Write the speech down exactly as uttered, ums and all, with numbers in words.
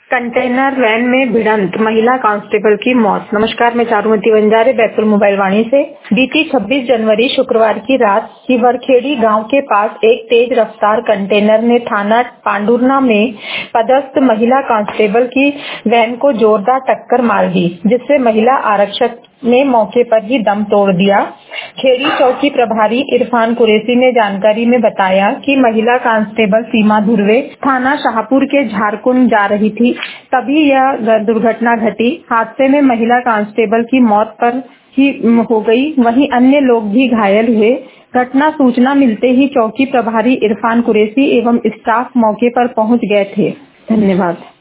Container van में भिड़ंत, महिला कांस्टेबल की मौत। नमस्कार, मैं चारुमती बंजारे, बैतूल मोबाइल वाणी से। बीती छब्बीस जनवरी शुक्रवार की रात हिवरखेड़ी गांव के पास एक तेज रफ्तार कंटेनर ने थाना पांडुरना में पदस्थ महिला कांस्टेबल की वैन को जोरदार टक्कर मार दी, जिससे महिला आरक्षक ने मौके पर ही दम तोड़ दिया। खेड़ी चौकी प्रभारी इरफान कुरैशी ने जानकारी में बताया कि महिला कांस्टेबल सीमा धुर्वे थाना शाहपुर के झारकुंड जा रही थी, तभी यह दुर्घटना घटी। हादसे में महिला कांस्टेबल की मौत पर ही हो गई, वहीं अन्य लोग भी घायल हुए। घटना सूचना मिलते ही चौकी प्रभारी इरफान कुरैशी एवं स्टाफ मौके पर पहुंच गए थे। धन्यवाद।